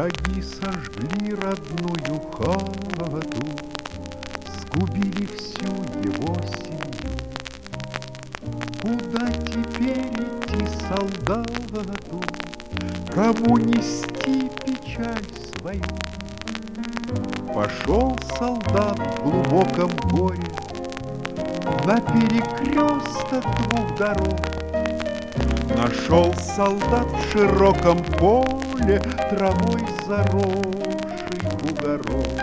Враги сожгли родную хату, сгубили всю его семью. Куда теперь идти солдату, кому нести печаль свою? Пошел солдат в глубоком горе на перекресток двух дорог. Нашел солдат в широком поле травой заросший бугорок.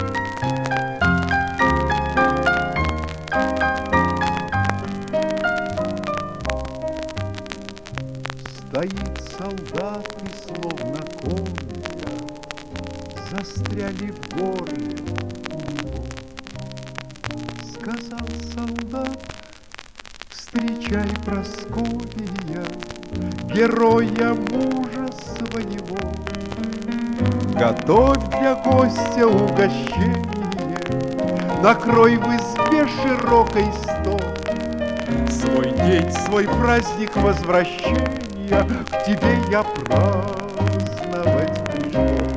Стоит солдат и словно комья застряли в горле у него. Сказал солдат: встречай, Прасковья, героя мужа своего. Готовь для гостя угощение, накрой в избе широкой стол. Свой день, свой праздник возвращения к тебе я праздновать пришел.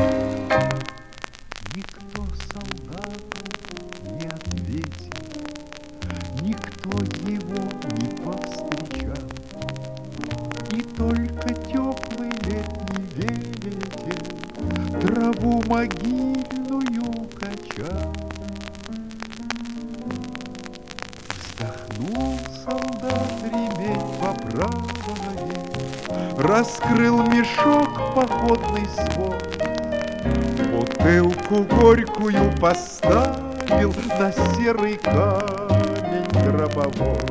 Никто солдату не ответил, никто его не повстречал, и только теплый летний ветер траву могильную качал. Вздохнул солдат, ремень поправая, раскрыл мешок походный свой, бутылку горькую поставил на серый камень гробовой.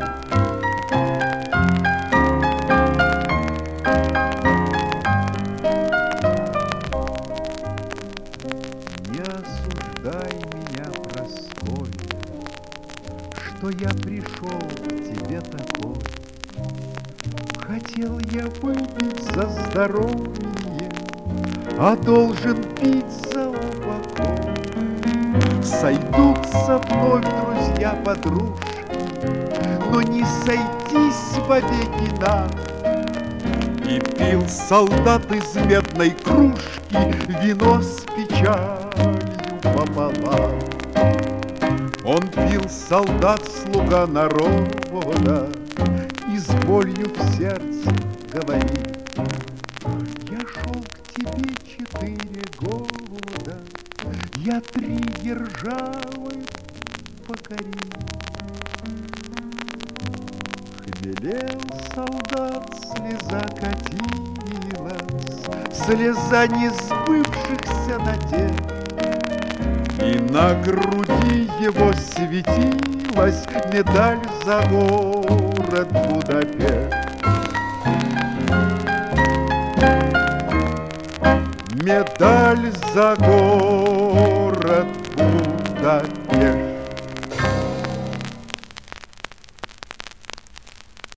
Не осуждай меня, Прасковья, что я пришел к тебе такой. Хотел я выпить за здоровье, а должен пить за упокой. Сойдутся вновь друзья-подружки, но не сойтись вовеки нам. И пил солдат из медной кружки вино с печалью пополам. Он пил, солдат, слуга народа, и с болью в сердце говорит: я шел к тебе 4 года, я 3 державы покорил. Хмелел солдат, слеза катилась, слеза несбывшихся надежд. И на груди его светилась медаль за город Будапешт. Медаль за город Будапешт.